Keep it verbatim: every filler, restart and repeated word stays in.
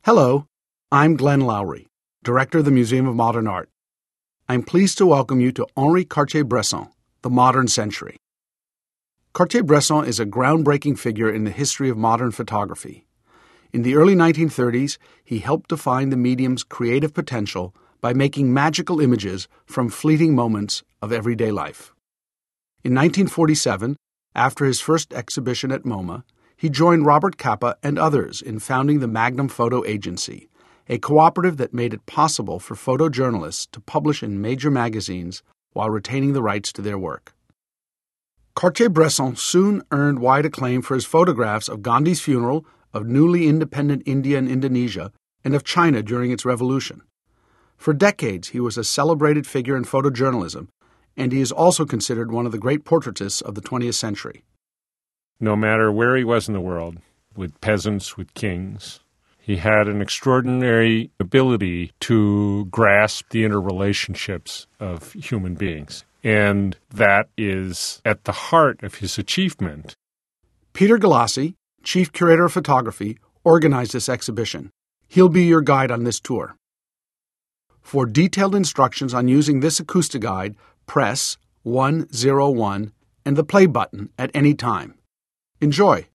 Hello, I'm Glenn Lowry, Director of the Museum of Modern Art. I'm pleased to welcome you to Henri Cartier-Bresson, The Modern Century. Cartier-Bresson is a groundbreaking figure in the history of modern photography. In the early nineteen thirties, he helped define the medium's creative potential by making magical images from fleeting moments of everyday life. In nineteen forty-seven, after his first exhibition at MoMA, he joined Robert Capa and others in founding the Magnum Photo Agency, a cooperative that made it possible for photojournalists to publish in major magazines while retaining the rights to their work. Cartier-Bresson soon earned wide acclaim for his photographs of Gandhi's funeral, of newly independent India and Indonesia, and of China during its revolution. For decades, he was a celebrated figure in photojournalism, and he is also considered one of the great portraitists of the twentieth century. No matter where he was in the world, with peasants, with kings, he had an extraordinary ability to grasp the interrelationships of human beings. And that is at the heart of his achievement. Peter Galassi, Chief Curator of Photography, organized this exhibition. He'll be your guide on this tour. For detailed instructions on using this Acoustiguide, press one oh one and the play button at any time. Enjoy!